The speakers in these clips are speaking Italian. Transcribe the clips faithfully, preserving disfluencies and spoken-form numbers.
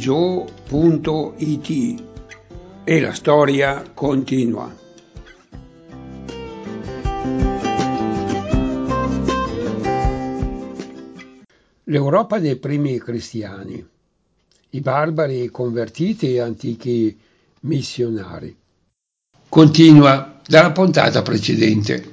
gio punto it e la storia continua. L'Europa dei primi cristiani, i barbari convertiti e antichi missionari. Continua dalla puntata precedente.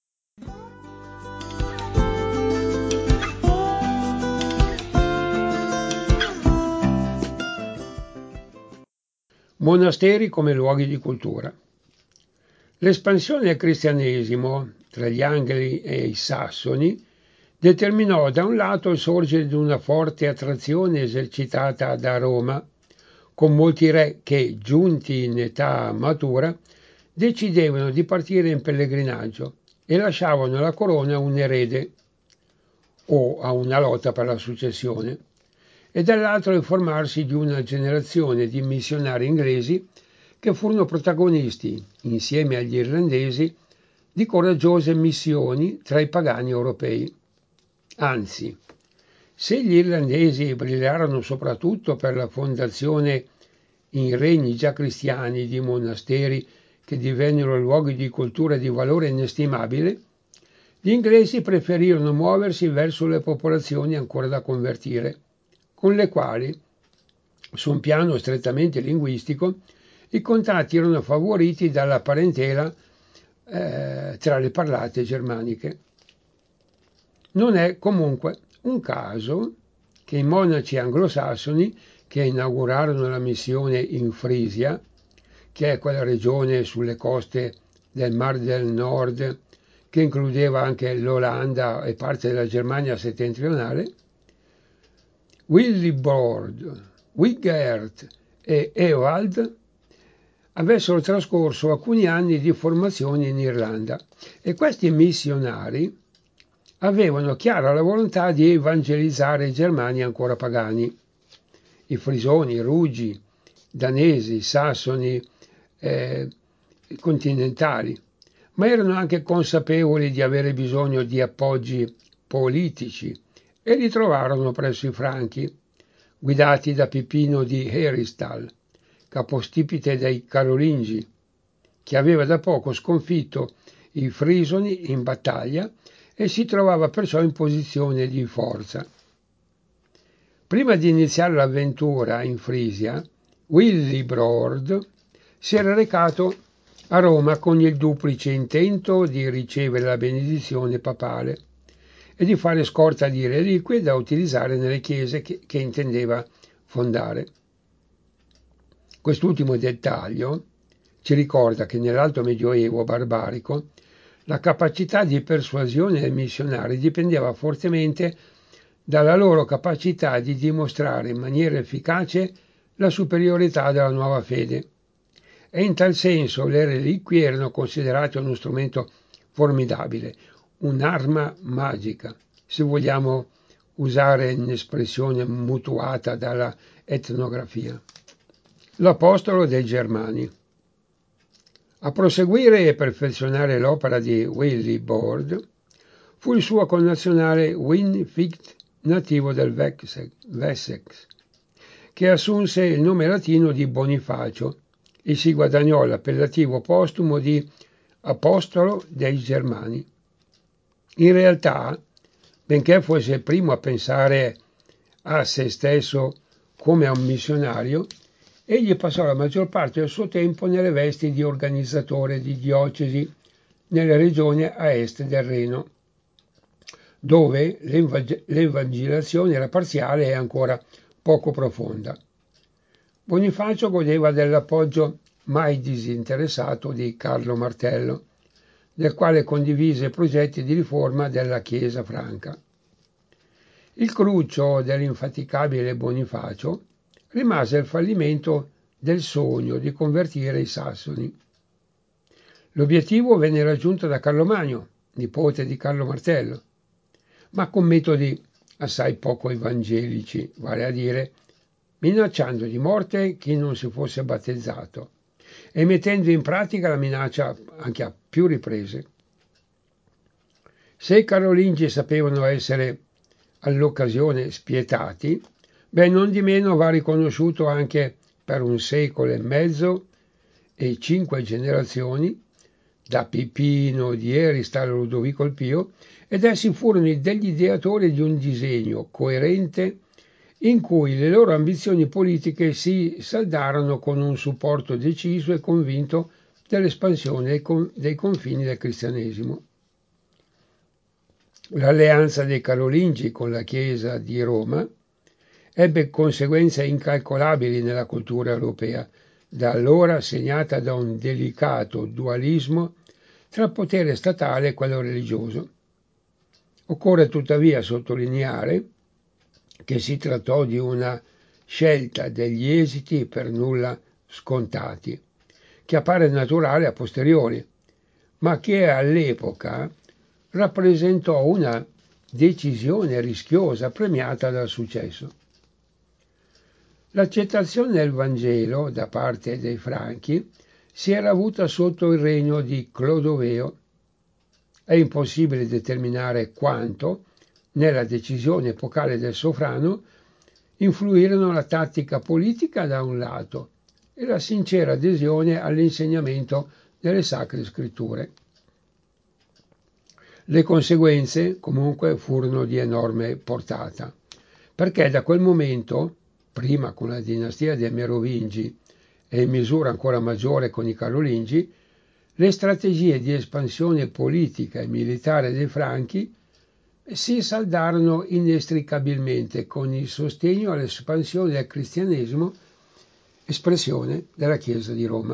Monasteri come luoghi di cultura. L'espansione del cristianesimo tra gli Angli e i Sassoni determinò da un lato il sorgere di una forte attrazione esercitata da Roma, con molti re che, giunti in età matura, decidevano di partire in pellegrinaggio e lasciavano alla corona un erede o a una lotta per la successione, e dall'altro il formarsi di una generazione di missionari inglesi che furono protagonisti, insieme agli irlandesi, di coraggiose missioni tra i pagani europei. Anzi, se gli irlandesi brillarono soprattutto per la fondazione in regni già cristiani di monasteri che divennero luoghi di cultura di valore inestimabile, gli inglesi preferirono muoversi verso le popolazioni ancora da convertire, con le quali, su un piano strettamente linguistico, i contatti erano favoriti dalla parentela eh, tra le parlate germaniche. Non è comunque un caso che i monaci anglosassoni che inaugurarono la missione in Frisia, che è quella regione sulle coste del Mar del Nord, che includeva anche l'Olanda e parte della Germania settentrionale, Willibrord, Wighert e Ewald avessero trascorso alcuni anni di formazione in Irlanda e questi missionari avevano chiara la volontà di evangelizzare i germani ancora pagani, i frisoni, i rugi, danesi, i sassoni eh, continentali, ma erano anche consapevoli di avere bisogno di appoggi politici e li trovarono presso i franchi, guidati da Pipino di Heristal, capostipite dei Carolingi, che aveva da poco sconfitto i frisoni in battaglia e si trovava perciò in posizione di forza. Prima di iniziare l'avventura in Frisia, Willibrord si era recato a Roma con il duplice intento di ricevere la benedizione papale e di fare scorta di reliquie da utilizzare nelle chiese che, che intendeva fondare. Quest'ultimo dettaglio ci ricorda che nell'Alto Medioevo barbarico la capacità di persuasione dei missionari dipendeva fortemente dalla loro capacità di dimostrare in maniera efficace la superiorità della nuova fede. E in tal senso le reliquie erano considerate uno strumento formidabile, un'arma magica, se vogliamo usare un'espressione mutuata dalla etnografia. L'Apostolo dei Germani. A proseguire e perfezionare l'opera di Willibrord fu il suo connazionale Winficht, nativo del Wessex, che assunse il nome latino di Bonifacio e si guadagnò l'appellativo postumo di Apostolo dei Germani. In realtà, benché fosse il primo a pensare a se stesso come a un missionario, egli passò la maggior parte del suo tempo nelle vesti di organizzatore di diocesi nelle regioni a est del Reno, dove l'evangelizzazione era parziale e ancora poco profonda. Bonifacio godeva dell'appoggio mai disinteressato di Carlo Martello, del quale condivise progetti di riforma della Chiesa franca. Il cruccio dell'infaticabile Bonifacio rimase il fallimento del sogno di convertire i sassoni. L'obiettivo venne raggiunto da Carlo Magno, nipote di Carlo Martello, ma con metodi assai poco evangelici, vale a dire minacciando di morte chi non si fosse battezzato e mettendo in pratica la minaccia anche a più riprese. Se i Carolingi sapevano essere all'occasione spietati, Beh, non di meno va riconosciuto anche per un secolo e mezzo e cinque generazioni, da Pipino di Eristal a Ludovico il Pio, ed essi furono degli ideatori di un disegno coerente in cui le loro ambizioni politiche si saldarono con un supporto deciso e convinto dell'espansione dei confini del cristianesimo. L'alleanza dei Carolingi con la Chiesa di Roma ebbe conseguenze incalcolabili nella cultura europea, da allora segnata da un delicato dualismo tra potere statale e quello religioso. Occorre tuttavia sottolineare che si trattò di una scelta degli esiti per nulla scontati, che appare naturale a posteriori, ma che all'epoca rappresentò una decisione rischiosa premiata dal successo. L'accettazione del Vangelo da parte dei Franchi si era avuta sotto il regno di Clodoveo. È impossibile determinare quanto, nella decisione epocale del sovrano, influirono la tattica politica da un lato e la sincera adesione all'insegnamento delle Sacre Scritture. Le conseguenze, comunque, furono di enorme portata, perché da quel momento, prima con la dinastia dei Merovingi e in misura ancora maggiore con i Carolingi, le strategie di espansione politica e militare dei Franchi si saldarono inestricabilmente con il sostegno all'espansione del cristianesimo, espressione della Chiesa di Roma.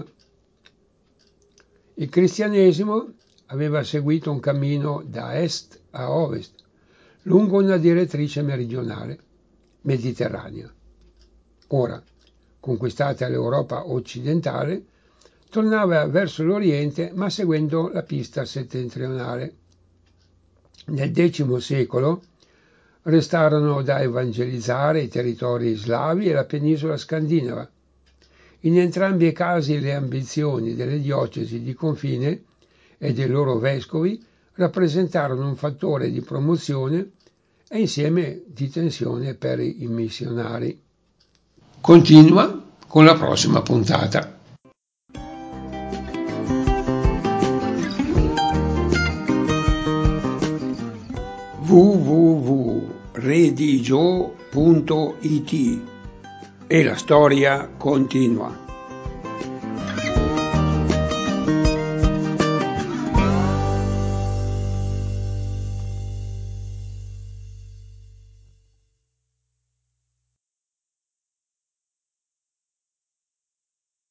Il cristianesimo aveva seguito un cammino da est a ovest, lungo una direttrice meridionale, mediterranea. Ora, conquistata l'Europa occidentale, tornava verso l'Oriente, ma seguendo la pista settentrionale. Nel X secolo restarono da evangelizzare i territori slavi e la penisola scandinava. In entrambi i casi le ambizioni delle diocesi di confine e dei loro vescovi rappresentarono un fattore di promozione e insieme di tensione per i missionari. Continua con la prossima puntata. w w w punto redigio punto it e la storia continua.